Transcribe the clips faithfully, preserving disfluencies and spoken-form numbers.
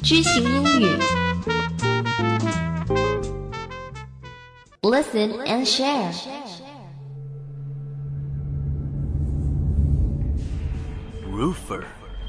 知行英语 Listen and share. Roofer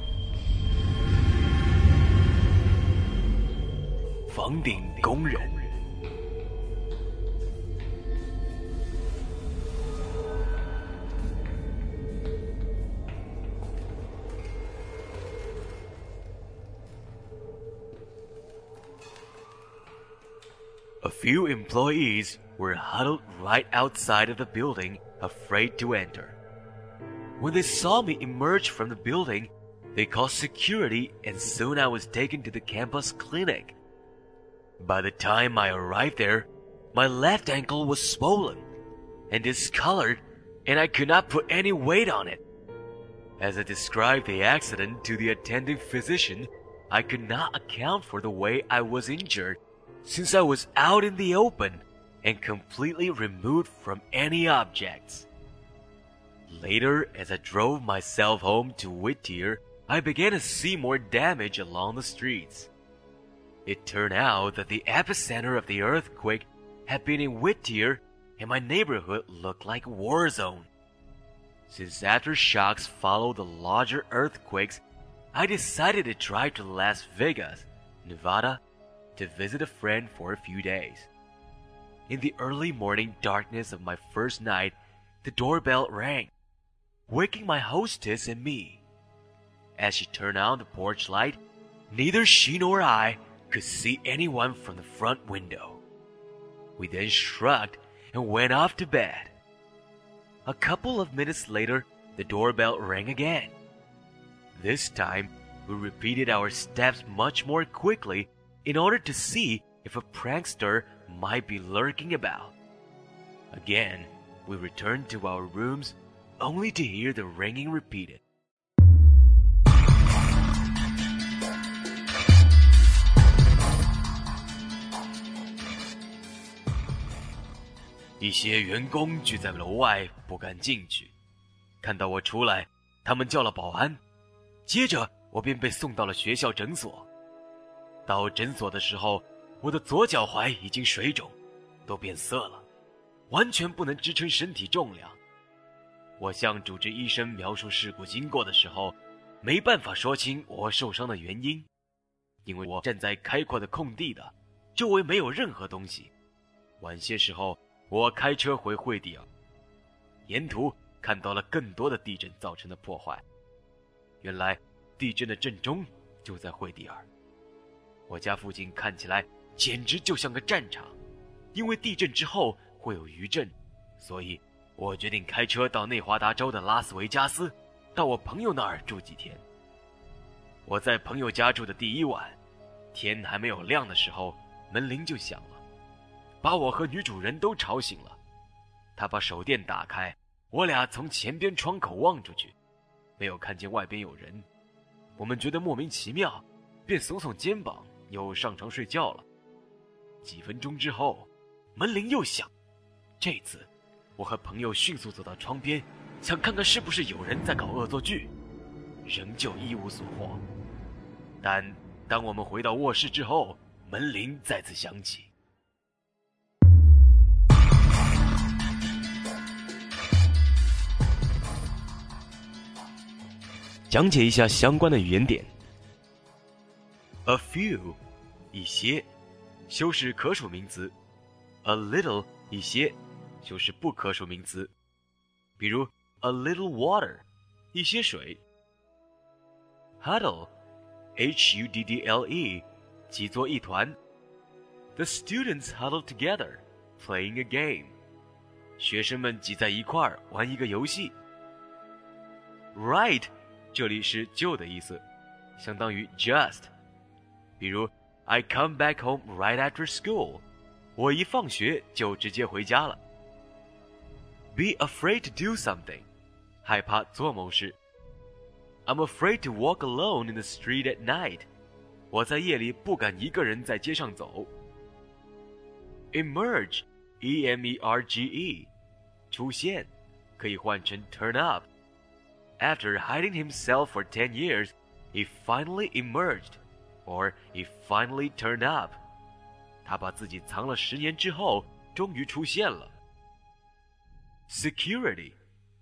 房顶工人。A few employees were huddled right outside of the building, afraid to enter. When they saw me emerge from the building, they called security and soon I was taken to the campus clinic. By the time I arrived there, my left ankle was swollen and discolored and I could not put any weight on it. As I described the accident to the attending physician, I could not account for the way I was injured, since I was out in the open and completely removed from any objects. Later, as I drove myself home to Whittier, I began to see more damage along the streets. It turned out that the epicenter of the earthquake had been in Whittier, and my neighborhood looked like a war zone. Since aftershocks follow the larger earthquakes, I decided to drive to Las Vegas, Nevada, to visit a friend for a few days. In the early morning darkness of my first night, the doorbell rang, waking my hostess and me. As she turned on the porch light, neither she nor I could see anyone from the front window. We then shrugged and went off to bed. A couple of minutes later, the doorbell rang again. This time, we repeated our steps much more quickly in order to see if a prankster might be lurking about. Again, we returned to our rooms only to hear the ringing repeated. 一些员工聚在楼外，不敢进去。看到我出来，他们叫了保安。接着，我便被送到了学校诊所。到诊所的时候，我的左脚踝已经水肿，都变色了，完全不能支撑身体重量。我向主治医生描述事故经过的时候，没办法说清我受伤的原因，因为我站在开阔的空地的，周围没有任何东西。晚些时候，我开车回惠蒂尔，沿途看到了更多的地震造成的破坏。原来地震的震中就在惠蒂尔。我家附近看起来简直就像个战场，因为地震之后会有余震，所以我决定开车到内华达州的拉斯维加斯，到我朋友那儿住几天。我在朋友家住的第一晚，天还没有亮的时候，门铃就响了，把我和女主人都吵醒了。她把手电打开，我俩从前边窗口望出去，没有看见外边有人。我们觉得莫名其妙，便耸耸肩膀，又上床睡觉了。几分钟之后，门铃又响，这次我和朋友迅速走到窗边，想看看是不是有人在搞恶作剧，仍旧一无所获。但当我们回到卧室之后，门铃再次响起。讲解一下相关的语言点。 A few 一些，修饰可数名词。 A little 一些，修饰不可数名词。比如 a little water 一些水。 Huddle H U D D L E 挤作一团。 The students huddled together playing a game 学生们挤在一块儿玩一个游戏。 Right 这里是就的意思，相当于 just。 比如 I come back home right after school 我一放学就直接回家了。 Be afraid to do something 害怕做某事。 I'm afraid to walk alone in the street at night 我在夜里不敢一个人在街上走。 Emerge E M E R G E 出现，可以换成 turn up。 After hiding himself for ten years, he finally emerged or it finally turned up. 他把自己藏了十年之后，终于出现了。Security,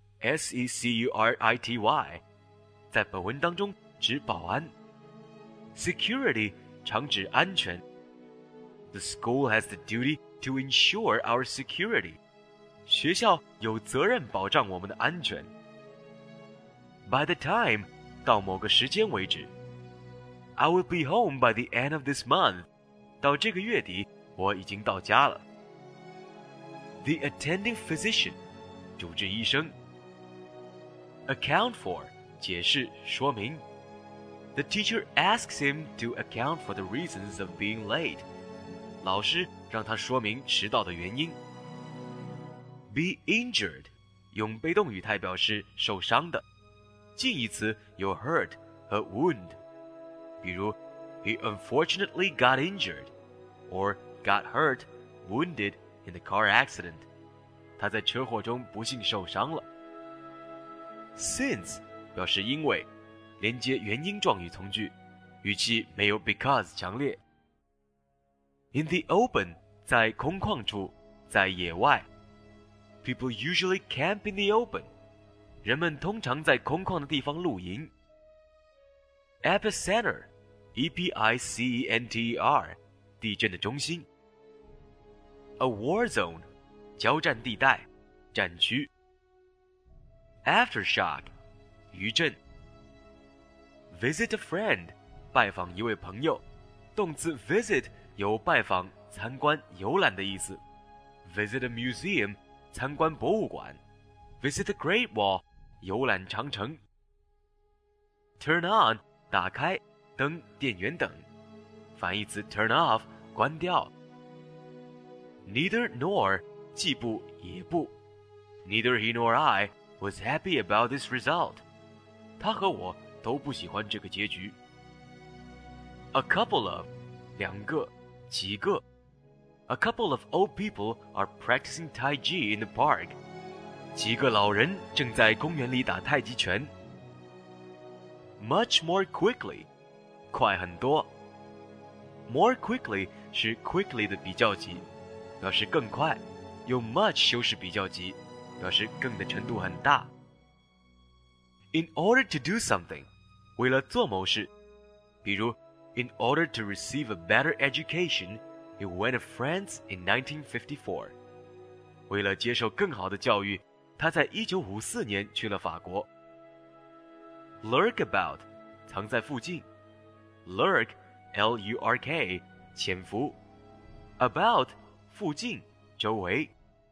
S E C U R I T Y, 在本文当中指保安。Security 常指安全。The school has the duty to ensure our security. 学校有责任保障我们的安全。By the time, 到某个时间为止。I will be home by the end of this month. 到这个月底，我已经到家了。The attending physician, 主治医生。Account for, 解释说明。The teacher asks him to account for the reasons of being late. 老师让他说明迟到的原因。Be injured, 用被动语态表示受伤的。近义词有 hurt 和 wound。比如 He unfortunately got injured or got hurt, wounded in the car accident. 他在车祸中不幸受伤了。Since 表示因为，连接原因状语从句，语气没有 because 强烈。In the open 在空旷处，在野外。People usually camp in the open. 人们通常在空旷的地方露营。Epicenter, E P I C E N T E R, 地震的中心。A war zone, 交战地带，战区。Aftershock, 余震。Visit a friend, 拜访一位朋友。动词 visit 有拜访、参观、游览的意思。Visit a museum, 参观博物馆。Visit the Great Wall, 游览长城。Turn on, 打开，灯、电源等。反义词 turn off, 关掉。Neither nor, 既不也不。Neither he nor I was happy about this result. 他和我都不喜欢这个结局。A couple of, 两个，几个。A couple of old people are practicing Tai Chi in the park. 几个老人正在公园里打太极拳。Much more quickly, 快很多。More quickly 是 quickly 的比较级，表示更快，用 much 修饰比较级，表示更的程度很大。In order to do something, 为了做某事，比如 In order to receive a better education, he went to France in nineteen fifty-four. 为了接受更好的教育，他在一九五四年去了法国。Lurk about, 藏在附近。Lurk, L U R K, 潜伏。About, 附近，周围。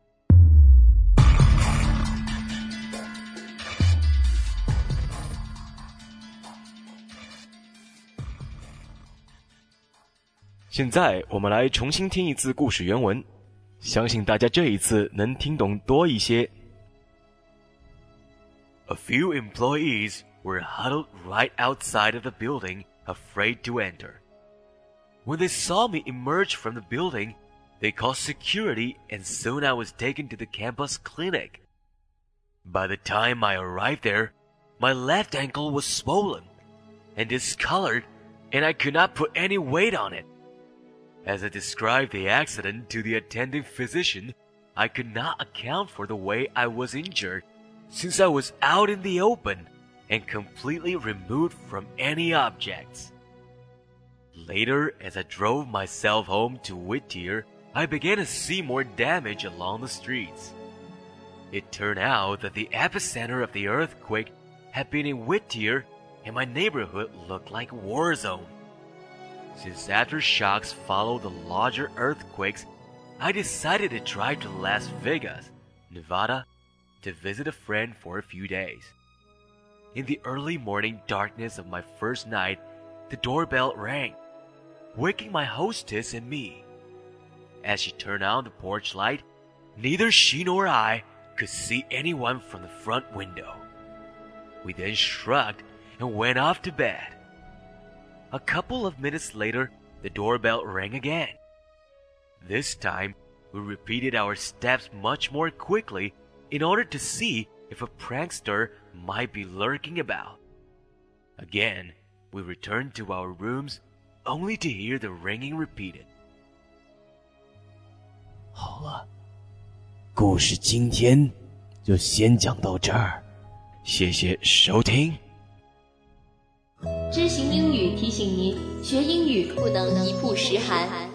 现在我们来重新听一次故事原文，相信大家这一次能听懂多一些。A few employees were huddled right outside of the building, afraid to enter. When they saw me emerge from the building, they called security and soon I was taken to the campus clinic. By the time I arrived there, my left ankle was swollen and discolored and I could not put any weight on it. As I described the accident to the attending physician, I could not account for the way I was injured, since I was out in the open and completely removed from any objects. Later, as I drove myself home to Whittier, I began to see more damage along the streets. It turned out that the epicenter of the earthquake had been in Whittier, and my neighborhood looked like a war zone. Since aftershocks follow the larger earthquakes, I decided to drive to Las Vegas, Nevada, to visit a friend for a few days. In the early morning darkness of my first night, the doorbell rang, waking my hostess and me. As she turned on the porch light, neither she nor I could see anyone from the front window. We then shrugged and went off to bed. A couple of minutes later, the doorbell rang again. This time, we repeated our steps much more quickly in order to see if a prankster might be lurking about. Again, we returned to our rooms, only to hear the ringing repeated. 好了，故事今天就先讲到这儿，谢谢收听。 知行英语提醒您，学英语不能一曝十寒。